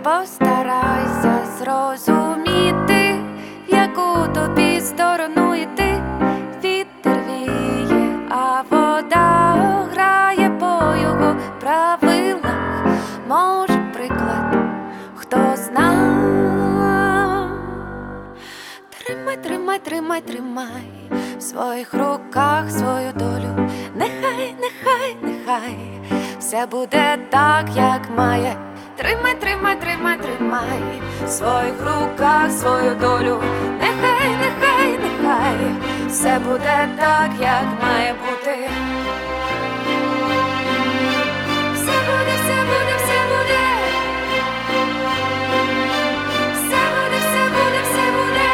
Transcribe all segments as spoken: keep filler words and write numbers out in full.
Постарайся зрозуміти, в яку тобі сторону йти. Вітер віє, а вода грає по його правилах. Може, приклад, хто зна. Тримай, тримай, тримай, тримай в своїх руках свою долю. Нехай, нехай, нехай все буде так, як має. Тримай, тримай, тримай, тримай в своїх руках свою долю. Нехай, нехай, нехай все буде так, як має бути. Все буде, все буде, все буде. Все буде, все буде, все буде.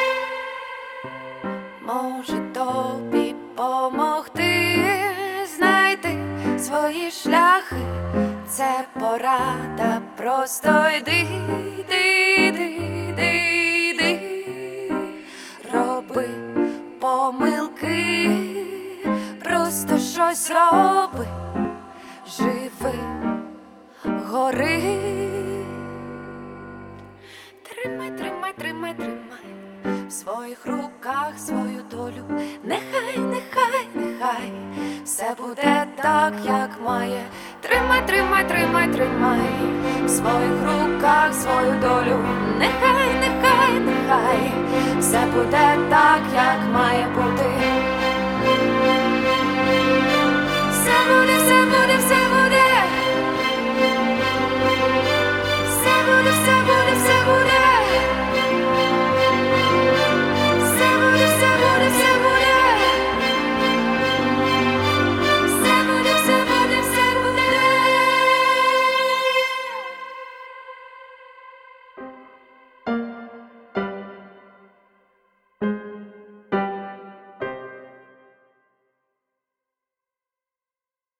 Може тобі помогти знайти свої шляхи. Це порада, просто йди, йди, йди, йди, йди. Роби помилки, просто щось роби, живи, гори. Тримай, тримай, тримай, тримай в своїх руках свою долю. Нехай, нехай, нехай все буде так, як має. Тримай, тримай, тримай, тримай в своїх руках свою долю. Нехай, нехай, нехай все буде так, як має бути.